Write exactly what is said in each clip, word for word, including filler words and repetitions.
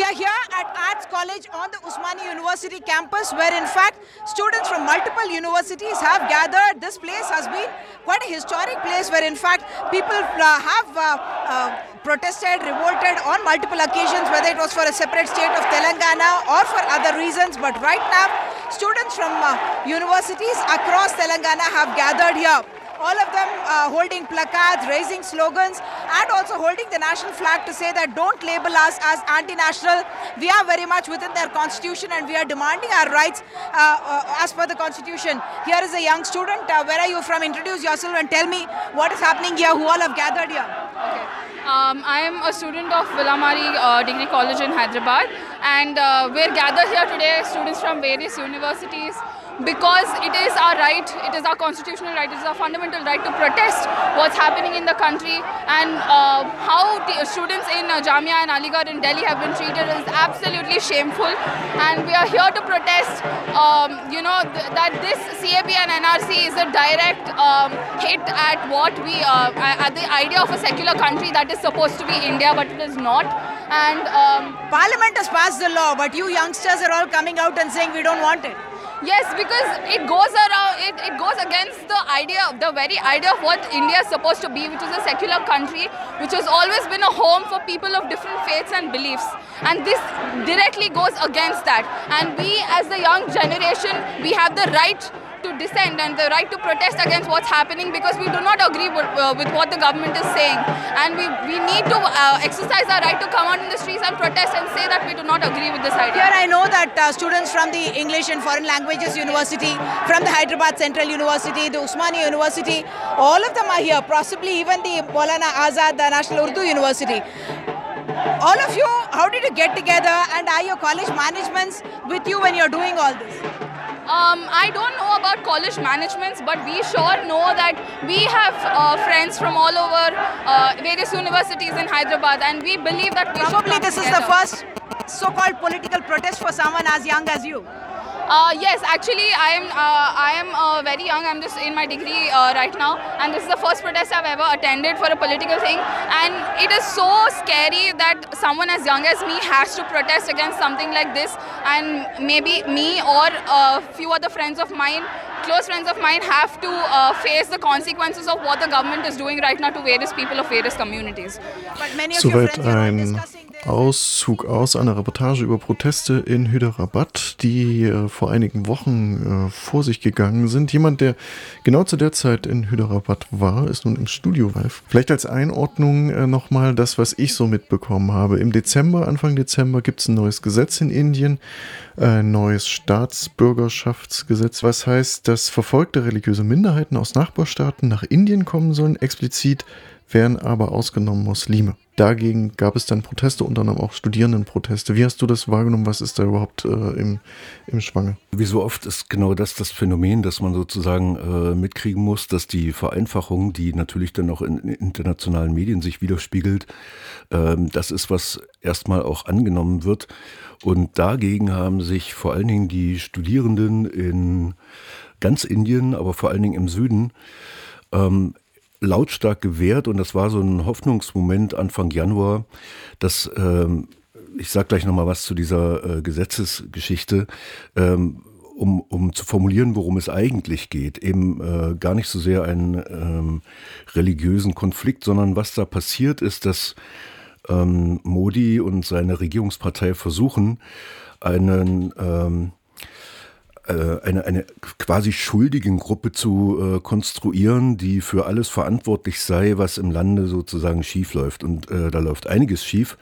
We are here at Arts College on the Usmania University campus, where in fact students from multiple universities have gathered. This place has been quite a historic place where in fact people uh, have uh, uh, protested, revolted on multiple occasions, whether it was for a separate state of Telangana or for other reasons. But right now, students from uh, universities across Telangana have gathered here. All of them uh, holding placards, raising slogans, and also holding the national flag to say that don't label us as anti-national. We are very much within their constitution and we are demanding our rights uh, uh, as per the constitution. Here is a young student. Uh, where are you from? Introduce yourself and tell me what is happening here, who all have gathered here. Okay. Um, I am a student of Villamari uh, Degree College in Hyderabad, and uh, we're gathered here today, students from various universities, because it is our right, it is our constitutional right, it is our fundamental right to protest what's happening in the country, and uh, how the students in uh, Jamia and Aligarh in Delhi have been treated is absolutely shameful. And we are here to protest, um, you know, th- that this C A B and N R C is a direct um, hit at what we, uh, at the idea of a secular country that is supposed to be India, but it is not. And um, Parliament has passed the law, but you youngsters are all coming out and saying we don't want it. Yes, because it goes around, it, it goes against the idea, the very idea of what India is supposed to be, which is a secular country, which has always been a home for people of different faiths and beliefs. And this directly goes against that. And we, as the young generation, we have the right to dissent and the right to protest against what's happening, because we do not agree with, uh, with what the government is saying. And we, we need to uh, exercise our right to come out in the streets and protest and say that we do not agree with this idea. Here I know that uh, students from the English and Foreign Languages University, from the Hyderabad Central University, the Usmania University, all of them are here, possibly even the Maulana Azad, the National Urdu University. All of you, how did you get together, and are your college managements with you when you're doing all this? Um, I don't know about college managements, but we sure know that we have uh, friends from all over uh, various universities in Hyderabad, and we believe that we Probably should come this is together. the first so-called political protest for someone as young as you. Uh, yes, actually, I am uh, I am uh, very young. I'm just in my degree uh, right now, and this is the first protest I've ever attended for a political thing. And it is so scary that someone as young as me has to protest against something like this, and maybe me or a few other friends of mine, close friends of mine, have to uh, face the consequences of what the government is doing right now to various people of various communities. But many of your Soweit friends are all ein discussing this. Auszug aus einer Reportage über Proteste in Hyderabad, die äh, vor einigen Wochen äh, vor sich gegangen sind. Jemand, der genau zu der Zeit in Hyderabad war, ist nun im Studio live. Vielleicht als Einordnung äh, nochmal das, was ich so mitbekommen habe. Im Dezember, Anfang Dezember, gibt es ein neues Gesetz in Indien, ein neues Staatsbürgerschaftsgesetz, was heißt, dass verfolgte religiöse Minderheiten aus Nachbarstaaten nach Indien kommen sollen, explizit wären aber ausgenommen Muslime. Dagegen gab es dann Proteste, unter anderem auch Studierendenproteste. Wie hast du das wahrgenommen? Was ist da überhaupt äh, im, im Schwange? Wie so oft ist genau das das Phänomen, dass man sozusagen äh, mitkriegen muss, dass die Vereinfachung, die natürlich dann auch in, in internationalen Medien sich widerspiegelt, äh, das ist, was erstmal auch angenommen wird. Und dagegen haben sich vor allen Dingen die Studierenden in ganz Indien, aber vor allen Dingen im Süden, ähm, lautstark gewehrt, und das war so ein Hoffnungsmoment Anfang Januar, dass, ähm, ich sage gleich nochmal was zu dieser äh, Gesetzesgeschichte, ähm, um, um zu formulieren, worum es eigentlich geht. Eben äh, gar nicht so sehr einen ähm, religiösen Konflikt, sondern was da passiert ist, dass ähm, Modi und seine Regierungspartei versuchen, einen ähm, Eine, eine quasi schuldigen Gruppe zu äh, konstruieren, die für alles verantwortlich sei, was im Lande sozusagen schief läuft. Und äh, da läuft einiges schief,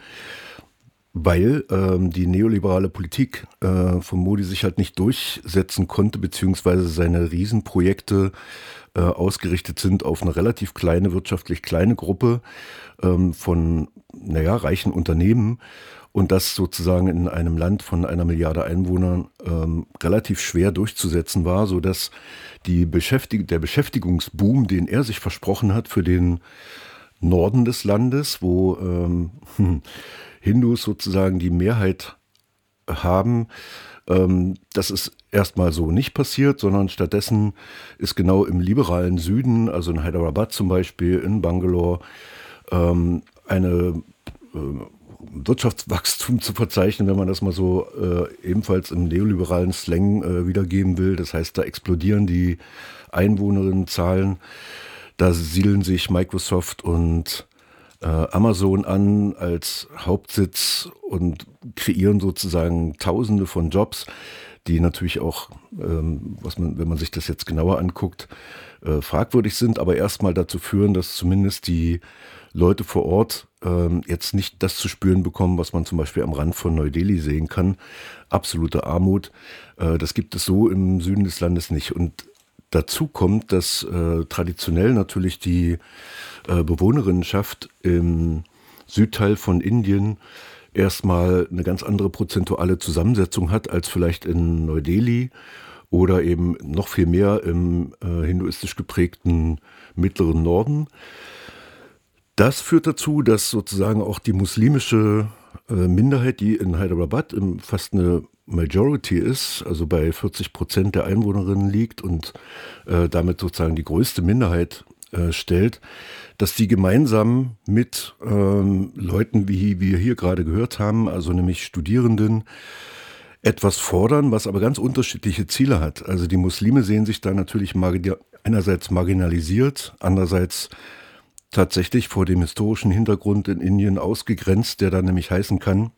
weil ähm, die neoliberale Politik äh, von Modi sich halt nicht durchsetzen konnte, beziehungsweise seine Riesenprojekte äh, ausgerichtet sind auf eine relativ kleine, wirtschaftlich kleine Gruppe ähm, von, naja, reichen Unternehmen. Und das sozusagen in einem Land von einer Milliarde Einwohnern ähm, relativ schwer durchzusetzen war, sodass die Beschäftig- der Beschäftigungsboom, den er sich versprochen hat für den Norden des Landes, wo ähm, Hindus sozusagen die Mehrheit haben, ähm, das ist erstmal so nicht passiert, sondern stattdessen ist genau im liberalen Süden, also in Hyderabad zum Beispiel, in Bangalore, ähm, eine äh, Wirtschaftswachstum zu verzeichnen, wenn man das mal so äh, ebenfalls im neoliberalen Slang äh, wiedergeben will. Das heißt, da explodieren die Einwohnerinnenzahlen. Da siedeln sich Microsoft und äh, Amazon an als Hauptsitz und kreieren sozusagen Tausende von Jobs, die natürlich auch, ähm, was man, wenn man sich das jetzt genauer anguckt, äh, fragwürdig sind, aber erstmal dazu führen, dass zumindest die Leute vor Ort ähm, jetzt nicht das zu spüren bekommen, was man zum Beispiel am Rand von Neu-Delhi sehen kann. Absolute Armut. Äh, das gibt es so im Süden des Landes nicht. Und dazu kommt, dass äh, traditionell natürlich die äh, Bewohnerinnenschaft im Südteil von Indien erstmal eine ganz andere prozentuale Zusammensetzung hat als vielleicht in Neu-Delhi oder eben noch viel mehr im äh, hinduistisch geprägten mittleren Norden. Das führt dazu, dass sozusagen auch die muslimische äh, Minderheit, die in Hyderabad im, fast eine Majority ist, also bei vierzig Prozent der Einwohnerinnen liegt und äh, damit sozusagen die größte Minderheit äh, stellt, dass die gemeinsam mit ähm, Leuten, wie wir hier gerade gehört haben, also nämlich Studierenden, etwas fordern, was aber ganz unterschiedliche Ziele hat. Also die Muslime sehen sich da natürlich margin- einerseits marginalisiert, andererseits tatsächlich vor dem historischen Hintergrund in Indien ausgegrenzt, der dann nämlich heißen kann,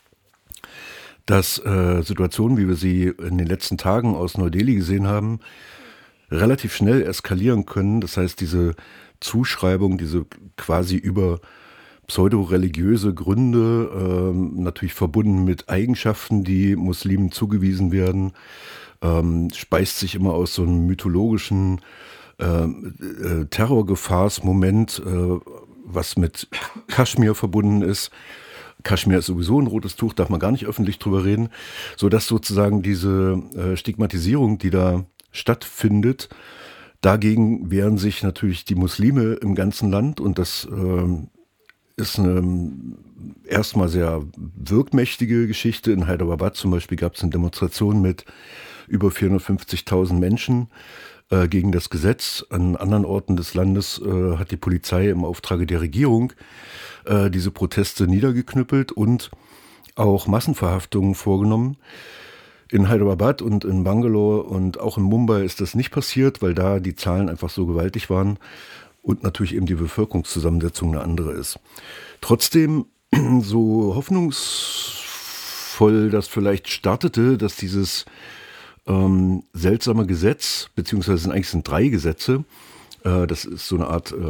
dass äh, Situationen, wie wir sie in den letzten Tagen aus Neu-Delhi gesehen haben, relativ schnell eskalieren können. Das heißt, diese Zuschreibung, diese quasi über pseudo-religiöse Gründe, ähm, natürlich verbunden mit Eigenschaften, die Muslimen zugewiesen werden, ähm, speist sich immer aus so einem mythologischen äh, äh, Terrorgefahrsmoment, äh, was mit Kaschmir verbunden ist. Kaschmir ist sowieso ein rotes Tuch, darf man gar nicht öffentlich drüber reden, sodass sozusagen diese äh, Stigmatisierung, die da stattfindet, dagegen wehren sich natürlich die Muslime im ganzen Land und das äh, ist eine erstmal sehr wirkmächtige Geschichte. In Hyderabad zum Beispiel gab es eine Demonstration mit über vierhundertfünfzigtausend Menschen äh, gegen das Gesetz. An anderen Orten des Landes äh, hat die Polizei im Auftrage der Regierung äh, diese Proteste niedergeknüppelt und auch Massenverhaftungen vorgenommen. In Hyderabad und in Bangalore und auch in Mumbai ist das nicht passiert, weil da die Zahlen einfach so gewaltig waren und natürlich eben die Bevölkerungszusammensetzung eine andere ist. Trotzdem, so hoffnungsvoll das vielleicht startete, dass dieses ähm, seltsame Gesetz, beziehungsweise sind eigentlich sind drei Gesetze, äh, das ist so eine Art äh,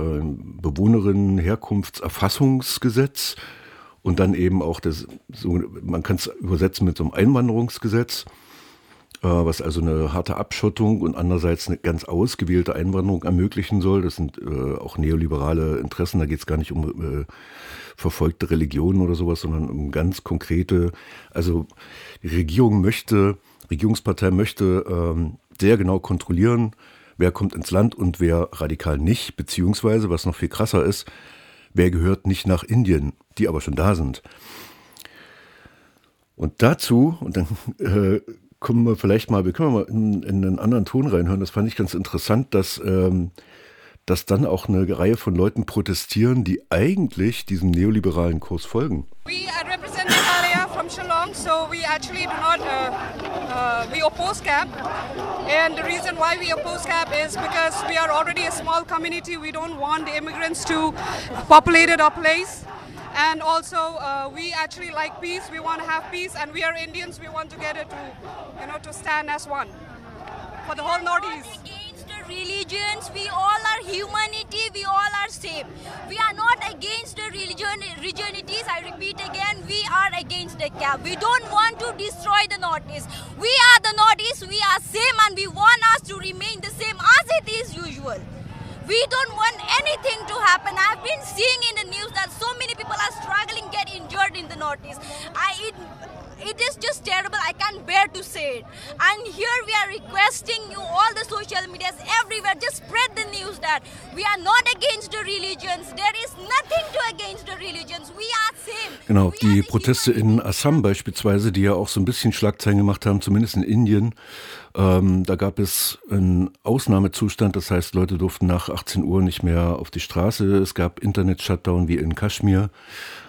Bewohnerinnen-Herkunftserfassungsgesetz und dann eben auch das, so, man kann es übersetzen mit so einem Einwanderungsgesetz, was also eine harte Abschottung und andererseits eine ganz ausgewählte Einwanderung ermöglichen soll. Das sind äh, auch neoliberale Interessen, da geht es gar nicht um äh, verfolgte Religionen oder sowas, sondern um ganz konkrete, also die Regierung möchte, Regierungspartei möchte ähm, sehr genau kontrollieren, wer kommt ins Land und wer radikal nicht, beziehungsweise, was noch viel krasser ist, wer gehört nicht nach Indien, die aber schon da sind. Und dazu, und dann äh, kommen wir vielleicht mal, wir können mal in, in einen anderen Ton reinhören, das fand ich ganz interessant, dass, ähm, dass dann auch eine Reihe von Leuten protestieren, die eigentlich diesem neoliberalen Kurs folgen. We uh, represent Meghalaya from Shillong, so we actually do not, uh, uh, we oppose C A P. And the reason why we oppose C A P is because we are already a small community, we don't want the immigrants to populate our place. And also, uh, we actually like peace. We want to have peace, and we are Indians. We want together to, you know, to stand as one for the whole Northeast. We are not against the religions. We all are humanity. We all are same. We are not against the religion, religionities. I repeat again, we are against the C A P. We don't want to destroy the Northeast. We are the Northeast. We are same, and we want us to remain the same as it is usual. We don't want anything to happen. I've been seeing in the news that so many people are struggling, get injured in the Northeast. I, it, it is just terrible. I can't bear to say it. And here we are requesting you, all the social medias, everywhere, just spread the news that we are not against the religions. There is nothing to against the religions. We are same. Genau, die Proteste in Assam beispielsweise, die ja auch so ein bisschen Schlagzeilen gemacht haben, zumindest in Indien. Ähm, da gab es einen Ausnahmezustand, das heißt, Leute durften nach achtzehn Uhr nicht mehr auf die Straße. Es gab Internet-Shutdown wie in Kaschmir.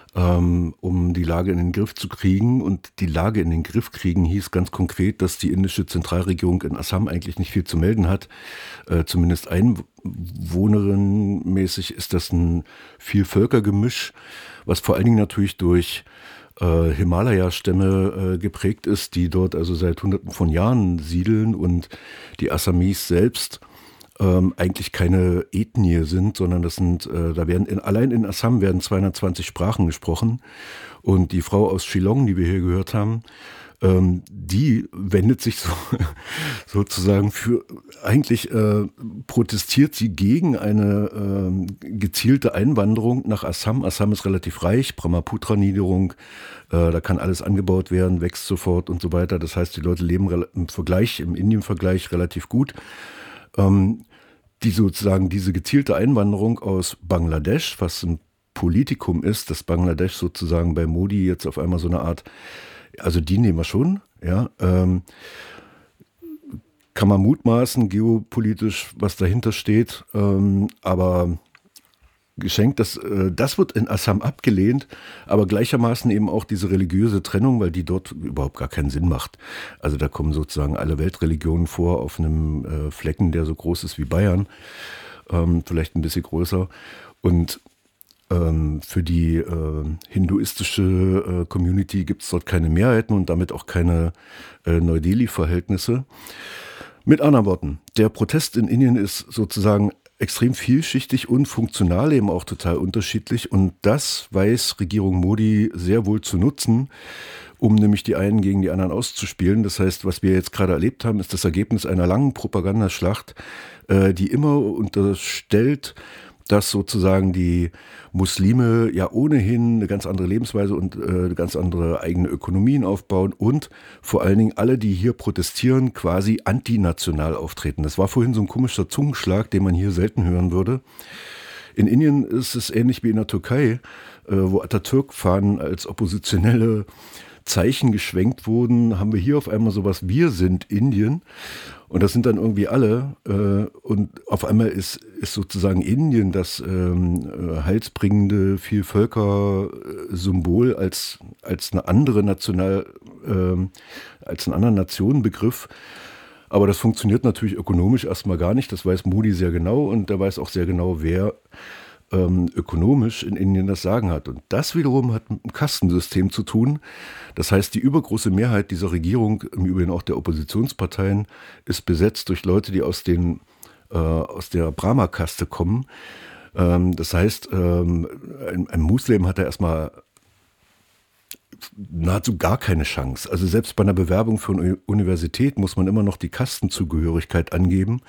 ähm, um die Lage in den Griff zu kriegen. Und die Lage in den Griff kriegen hieß ganz konkret, dass die indische Zentralregierung in Assam eigentlich nicht viel zu melden hat. Äh, zumindest einwohnerinnenmäßig ist das ein Vielvölkergemisch, was vor allen Dingen natürlich durch äh, Himalaya-Stämme äh, geprägt ist, die dort also seit Hunderten von Jahren siedeln und die Assamese selbst ähm, eigentlich keine Ethnie sind, sondern das sind, äh, da werden in, allein in Assam werden zweihundertzwanzig Sprachen gesprochen und die Frau aus Shillong, die wir hier gehört haben, ähm, die wendet sich so, sozusagen für, eigentlich äh, protestiert sie gegen eine äh, gezielte Einwanderung nach Assam. Assam ist relativ reich, Brahmaputra-Niederung, äh, da kann alles angebaut werden, wächst sofort und so weiter. Das heißt, die Leute leben rel- im Vergleich, im Indien-Vergleich relativ gut. Ähm, die sozusagen diese gezielte Einwanderung aus Bangladesch, was ein Politikum ist, dass Bangladesch sozusagen bei Modi jetzt auf einmal so eine Art, also die nehmen wir schon, ja, ähm, kann man mutmaßen, geopolitisch, was dahinter steht, ähm, aber geschenkt, das, äh, das wird in Assam abgelehnt, aber gleichermaßen eben auch diese religiöse Trennung, weil die dort überhaupt gar keinen Sinn macht. Also da kommen sozusagen alle Weltreligionen vor auf einem äh, Flecken, der so groß ist wie Bayern, ähm, vielleicht ein bisschen größer. Und ähm, für die äh, hinduistische äh, Community gibt es dort keine Mehrheiten und damit auch keine äh, Neu-Delhi-Verhältnisse. Mit anderen Worten, der Protest in Indien ist sozusagen extrem vielschichtig und funktional eben auch total unterschiedlich. Und das weiß Regierung Modi sehr wohl zu nutzen, um nämlich die einen gegen die anderen auszuspielen. Das heißt, was wir jetzt gerade erlebt haben, ist das Ergebnis einer langen Propagandaschlacht, äh, die immer unterstellt, dass sozusagen die Muslime ja ohnehin eine ganz andere Lebensweise und äh, ganz andere eigene Ökonomien aufbauen und vor allen Dingen alle, die hier protestieren, quasi antinational auftreten. Das war vorhin so ein komischer Zungenschlag, den man hier selten hören würde. In Indien ist es ähnlich wie in der Türkei, äh, wo Atatürk-Fahnen als oppositionelle Zeichen geschwenkt wurden, haben wir hier auf einmal sowas, wir sind Indien. Und das sind dann irgendwie alle. Äh, und auf einmal ist, ist sozusagen Indien das ähm, heilsbringende Vielvölker-Symbol als, als eine andere National, ähm, als einen anderen Nationenbegriff. Aber das funktioniert natürlich ökonomisch erstmal gar nicht. Das weiß Modi sehr genau und der weiß auch sehr genau, wer ähm, ökonomisch in Indien das Sagen hat. Und das wiederum hat mit dem Kastensystem zu tun. Das heißt, die übergroße Mehrheit dieser Regierung, im Übrigen auch der Oppositionsparteien, ist besetzt durch Leute, die aus, den, äh, aus der Brahma-Kaste kommen. Ähm, das heißt, ähm, ein, ein Muslim hat da erstmal nahezu gar keine Chance. Also selbst bei einer Bewerbung für eine Universität muss man immer noch die Kastenzugehörigkeit angeben.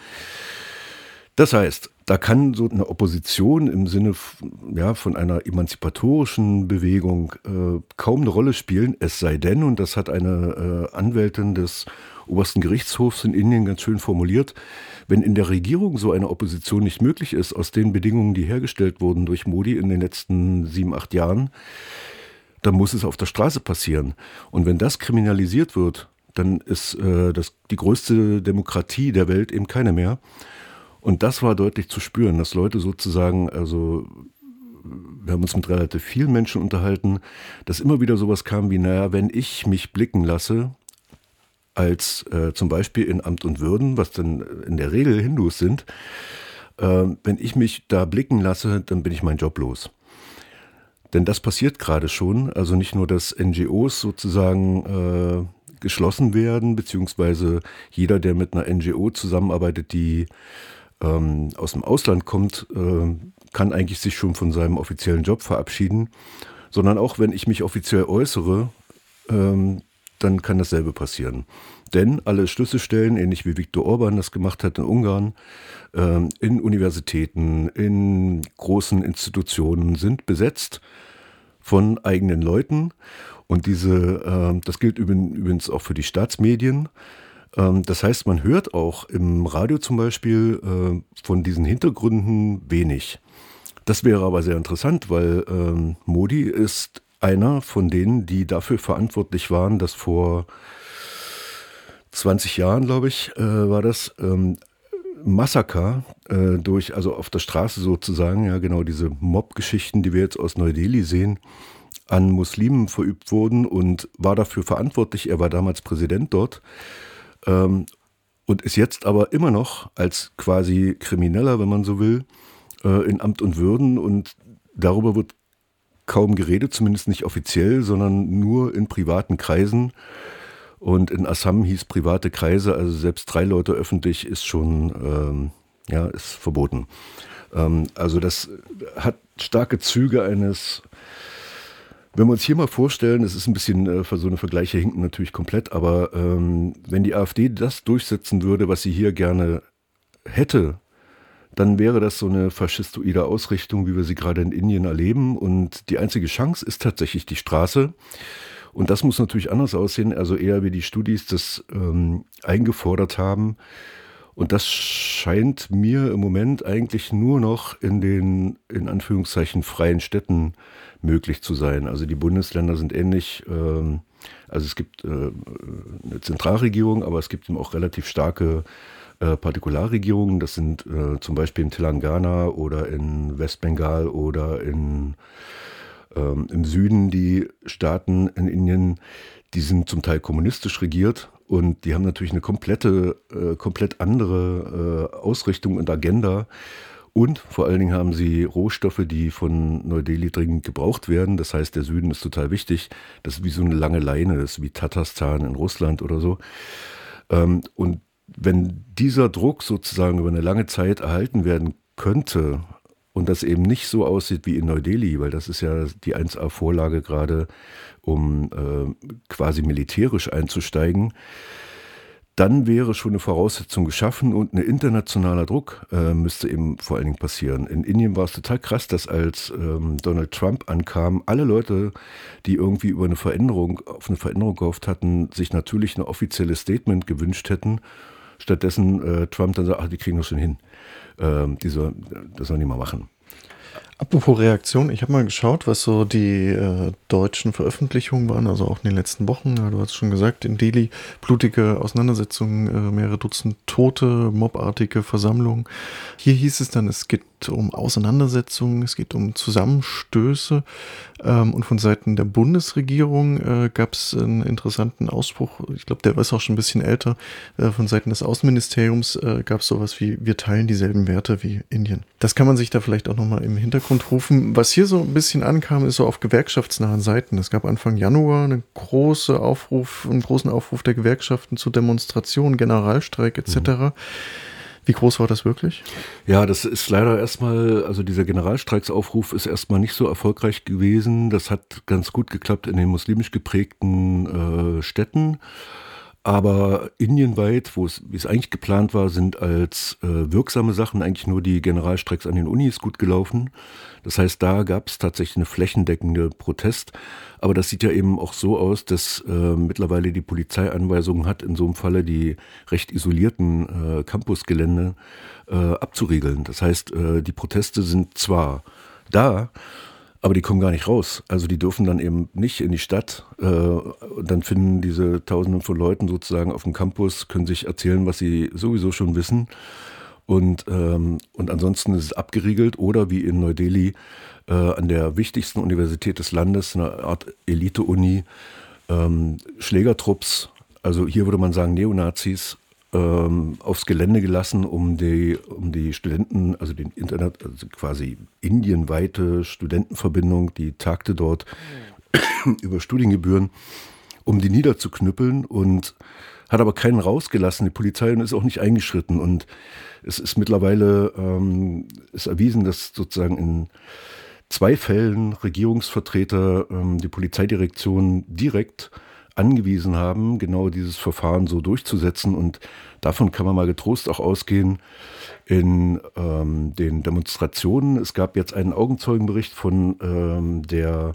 Das heißt, da kann so eine Opposition im Sinne ja, von einer emanzipatorischen Bewegung äh, kaum eine Rolle spielen, es sei denn, und das hat eine äh, Anwältin des obersten Gerichtshofs in Indien ganz schön formuliert, wenn in der Regierung so eine Opposition nicht möglich ist, aus den Bedingungen, die hergestellt wurden durch Modi in den letzten sieben, acht Jahren, dann muss es auf der Straße passieren. Und wenn das kriminalisiert wird, dann ist äh, das die größte Demokratie der Welt eben keine mehr. Und das war deutlich zu spüren, dass Leute sozusagen, also wir haben uns mit relativ vielen Menschen unterhalten, dass immer wieder sowas kam wie, naja, wenn ich mich blicken lasse, als äh, zum Beispiel in Amt und Würden, was dann in der Regel Hindus sind, äh, wenn ich mich da blicken lasse, dann bin ich meinen Job los. Denn das passiert gerade schon, also nicht nur, dass N G Os sozusagen äh, geschlossen werden, beziehungsweise jeder, der mit einer N G O zusammenarbeitet, die ähm, aus dem Ausland kommt, äh, kann eigentlich sich schon von seinem offiziellen Job verabschieden, sondern auch wenn ich mich offiziell äußere, ähm, dann kann dasselbe passieren. Denn alle Schlüsselstellen, ähnlich wie Viktor Orban das gemacht hat in Ungarn, ähm, in Universitäten, in großen Institutionen sind besetzt von eigenen Leuten. Und diese, äh, das gilt übrigens auch für die Staatsmedien. Ähm, das heißt, man hört auch im Radio zum Beispiel äh, von diesen Hintergründen wenig. Das wäre aber sehr interessant, weil ähm, Modi ist einer von denen, die dafür verantwortlich waren, dass vor zwanzig Jahren, glaube ich, äh, war das, ähm, Massaker äh, durch, also auf der Straße sozusagen, ja genau diese Mob-Geschichten, die wir jetzt aus Neu-Delhi sehen, an Muslimen verübt wurden und war dafür verantwortlich. Er war damals Präsident dort ähm, und ist jetzt aber immer noch als quasi Krimineller, wenn man so will, äh, in Amt und Würden, und darüber wird kaum geredet, zumindest nicht offiziell, sondern nur in privaten Kreisen. Und in Assam hieß private Kreise, also selbst drei Leute öffentlich ist schon, ähm, ja, ist verboten. Ähm, also das hat starke Züge eines, wenn wir uns hier mal vorstellen, das ist ein bisschen, äh, so eine Vergleiche hinken natürlich komplett, aber ähm, wenn die AfD das durchsetzen würde, was sie hier gerne hätte, dann wäre das so eine faschistoide Ausrichtung, wie wir sie gerade in Indien erleben. Und die einzige Chance ist tatsächlich die Straße. Und das muss natürlich anders aussehen, also eher wie die Studis das ähm, eingefordert haben. Und das scheint mir im Moment eigentlich nur noch in den, in Anführungszeichen, freien Städten möglich zu sein. Also die Bundesländer sind ähnlich, ähm, also es gibt äh, eine Zentralregierung, aber es gibt eben auch relativ starke äh, Partikularregierungen. Das sind äh, zum Beispiel in Telangana oder in Westbengal oder in, ähm, im Süden die Staaten in Indien, die sind zum Teil kommunistisch regiert. Und die haben natürlich eine komplette, äh, komplett andere äh, Ausrichtung und Agenda. Und vor allen Dingen haben sie Rohstoffe, die von Neu-Delhi dringend gebraucht werden. Das heißt, der Süden ist total wichtig. Das ist wie so eine lange Leine, das ist wie Tatarstan in Russland oder so. Ähm, und wenn dieser Druck sozusagen über eine lange Zeit erhalten werden könnte und das eben nicht so aussieht wie in Neu-Delhi, weil das ist ja die eins A-Vorlage gerade, um äh, quasi militärisch einzusteigen, dann wäre schon eine Voraussetzung geschaffen und ein internationaler Druck äh, müsste eben vor allen Dingen passieren. In Indien war es total krass, dass als ähm, Donald Trump ankam, alle Leute, die irgendwie über eine Veränderung, auf eine Veränderung gehofft hatten, sich natürlich ein offizielles Statement gewünscht hätten. Stattdessen äh, Trump dann sagt, ach, die kriegen das schon hin. Ähm, die soll, das sollen die mal machen. Apropos Reaktion, ich habe mal geschaut, was so die äh, deutschen Veröffentlichungen waren, also auch in den letzten Wochen. Ja, du hast schon gesagt, in Delhi blutige Auseinandersetzungen, äh, mehrere Dutzend Tote, mobartige Versammlungen. Hier hieß es dann, es geht um Auseinandersetzungen, es geht um Zusammenstöße. Ähm, und von Seiten der Bundesregierung äh, gab es einen interessanten Ausspruch, ich glaube, der ist auch schon ein bisschen älter, äh, von Seiten des Außenministeriums äh, gab es sowas wie, wir teilen dieselben Werte wie Indien. Das kann man sich da vielleicht auch nochmal im Hintergrund rufen. Was hier so ein bisschen ankam, ist so auf gewerkschaftsnahen Seiten. Es gab Anfang Januar eine große Aufruf, einen großen Aufruf der Gewerkschaften zu Demonstrationen, Generalstreik et cetera. Mhm. Wie groß war das wirklich? Ja, das ist leider erstmal, also dieser Generalstreiksaufruf ist erstmal nicht so erfolgreich gewesen. Das hat ganz gut geklappt in den muslimisch geprägten äh, Städten. Aber indienweit, wo es, wie es eigentlich geplant war, sind als äh, wirksame Sachen eigentlich nur die Generalstreiks an den Unis gut gelaufen. Das heißt, da gab es tatsächlich eine flächendeckende Protest. Aber das sieht ja eben auch so aus, dass äh, mittlerweile die Polizei Anweisungen hat, in so einem Falle die recht isolierten äh, Campusgelände äh, abzuriegeln. Das heißt, äh, die Proteste sind zwar da, aber die kommen gar nicht raus. Also die dürfen dann eben nicht in die Stadt. Äh, und dann finden diese Tausende von Leuten sozusagen auf dem Campus, können sich erzählen, was sie sowieso schon wissen. Und, ähm, und ansonsten ist es abgeriegelt. Oder wie in Neu-Delhi äh, an der wichtigsten Universität des Landes, eine Art Elite-Uni, ähm, Schlägertrupps, also hier würde man sagen Neonazis, ähm, aufs Gelände gelassen, um die, um die Studenten, also den Internet, also quasi indienweite Studentenverbindung, die tagte dort mhm. über Studiengebühren, um die niederzuknüppeln, und hat aber keinen rausgelassen. Die Polizei ist auch nicht eingeschritten, und es ist mittlerweile ähm, ist erwiesen, dass sozusagen in zwei Fällen Regierungsvertreter ähm, die Polizeidirektion direkt angewiesen haben, genau dieses Verfahren so durchzusetzen, und davon kann man mal getrost auch ausgehen in ähm, den Demonstrationen. Es gab jetzt einen Augenzeugenbericht von ähm, der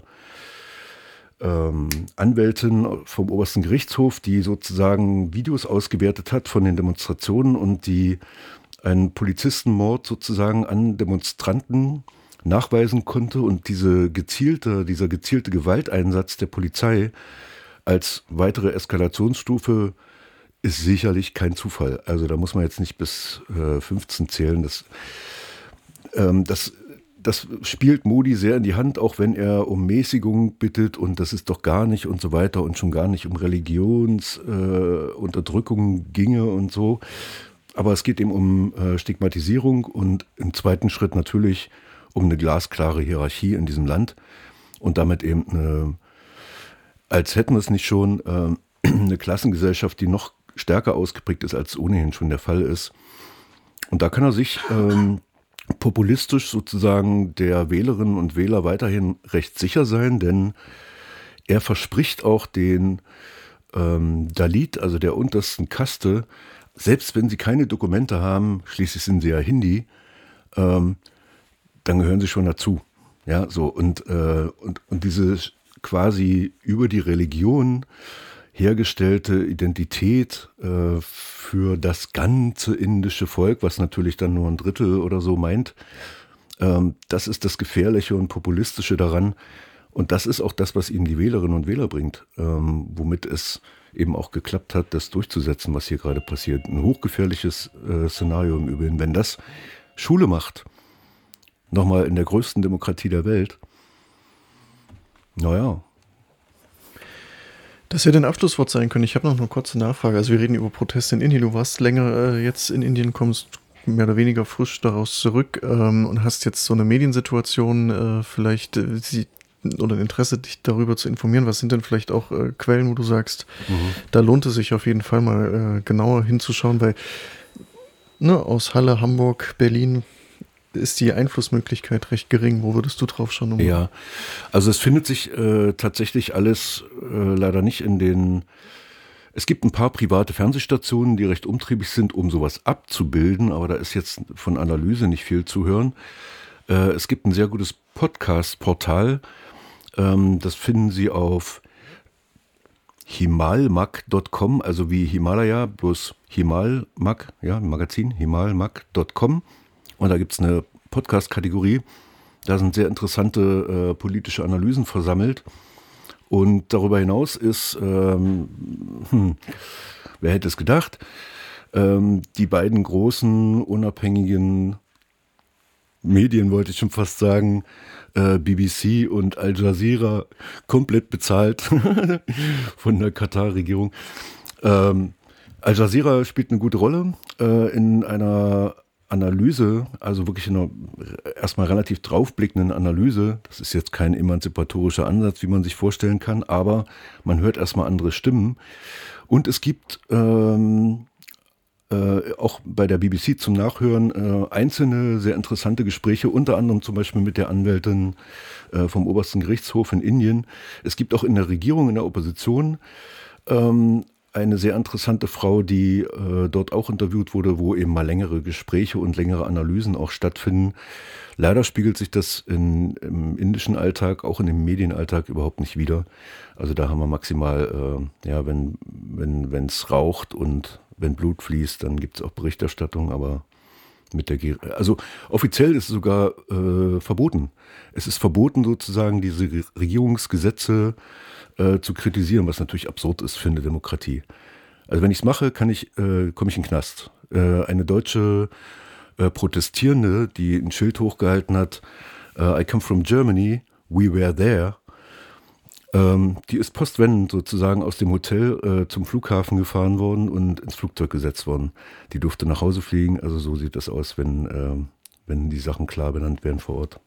ähm, Anwältin vom obersten Gerichtshof, die sozusagen Videos ausgewertet hat von den Demonstrationen und die einen Polizistenmord sozusagen an Demonstranten nachweisen konnte, und diese gezielte, dieser gezielte Gewalteinsatz der Polizei als weitere Eskalationsstufe ist sicherlich kein Zufall. Also da muss man jetzt nicht bis äh, fünfzehn zählen. Das, ähm, das, das spielt Modi sehr in die Hand, auch wenn er um Mäßigung bittet und das ist doch gar nicht und so weiter und schon gar nicht um Religionsunterdrückung äh, ginge und so. Aber es geht eben um äh, Stigmatisierung und im zweiten Schritt natürlich um eine glasklare Hierarchie in diesem Land und damit eben eine, als hätten wir es nicht schon, äh, eine Klassengesellschaft, die noch stärker ausgeprägt ist, als ohnehin schon der Fall ist. Und da kann er sich ähm, populistisch sozusagen der Wählerinnen und Wähler weiterhin recht sicher sein, denn er verspricht auch den ähm, Dalit, also der untersten Kaste, selbst wenn sie keine Dokumente haben, schließlich sind sie ja Hindi, ähm, dann gehören sie schon dazu. Ja, so und, äh, und, und diese quasi über die Religion hergestellte Identität äh, für das ganze indische Volk, was natürlich dann nur ein Drittel oder so meint, ähm, das ist das Gefährliche und Populistische daran. Und das ist auch das, was ihnen die Wählerinnen und Wähler bringt, ähm, womit es eben auch geklappt hat, das durchzusetzen, was hier gerade passiert. Ein hochgefährliches äh, Szenario im Übrigen. Wenn das Schule macht, nochmal in der größten Demokratie der Welt, naja. Das hätte ein Abschlusswort sein können. Ich habe noch eine kurze Nachfrage. Also wir reden über Proteste in Indien. Du warst länger äh, jetzt in Indien, kommst mehr oder weniger frisch daraus zurück ähm, und hast jetzt so eine Mediensituation, äh, vielleicht äh, sie, oder ein Interesse, dich darüber zu informieren. Was sind denn vielleicht auch äh, Quellen, wo du sagst, mhm. da lohnt es sich auf jeden Fall mal äh, genauer hinzuschauen, weil ne, aus Halle, Hamburg, Berlin ist die Einflussmöglichkeit recht gering. Wo würdest du drauf schauen? Um ja, also es findet sich äh, tatsächlich alles äh, leider nicht in den... Es gibt ein paar private Fernsehstationen, die recht umtriebig sind, um sowas abzubilden, aber da ist jetzt von Analyse nicht viel zu hören. Äh, es gibt ein sehr gutes Podcast-Portal, ähm, das finden Sie auf himalmak Punkt com, also wie Himalaya, bloß Himalmak, ja, Magazin, himalmak Punkt com. Und da gibt es eine Podcast-Kategorie, da sind sehr interessante äh, politische Analysen versammelt. Und darüber hinaus ist, ähm, hm, wer hätte es gedacht, ähm, die beiden großen, unabhängigen Medien, wollte ich schon fast sagen, äh, B B C und Al Jazeera, komplett bezahlt von der Katar-Regierung. Ähm, Al Jazeera spielt eine gute Rolle äh, in einer Analyse, also wirklich in einer erstmal relativ draufblickenden Analyse. Das ist jetzt kein emanzipatorischer Ansatz, wie man sich vorstellen kann, aber man hört erstmal andere Stimmen. Und es gibt ähm, äh, auch bei der B B C zum Nachhören äh, einzelne sehr interessante Gespräche, unter anderem zum Beispiel mit der Anwältin äh, vom obersten Gerichtshof in Indien. Es gibt auch in der Regierung, in der Opposition ähm, eine sehr interessante Frau, die äh, dort auch interviewt wurde, wo eben mal längere Gespräche und längere Analysen auch stattfinden. Leider spiegelt sich das in, im indischen Alltag, auch in dem Medienalltag überhaupt nicht wider. Also da haben wir maximal, äh, ja, wenn wenn wenn es raucht und wenn Blut fließt, dann gibt es auch Berichterstattung, aber mit der Ge- also offiziell ist es sogar äh, verboten. Es ist verboten sozusagen, diese Regierungsgesetze Äh, zu kritisieren, was natürlich absurd ist für eine Demokratie. Also wenn ich es mache, kann ich, äh, komme ich in den Knast. Äh, eine deutsche äh, Protestierende, die ein Schild hochgehalten hat, äh, I come from Germany, we were there, ähm, die ist postwendend sozusagen aus dem Hotel äh, zum Flughafen gefahren worden und ins Flugzeug gesetzt worden. Die durfte nach Hause fliegen, also so sieht das aus, wenn, äh, wenn die Sachen klar benannt werden vor Ort.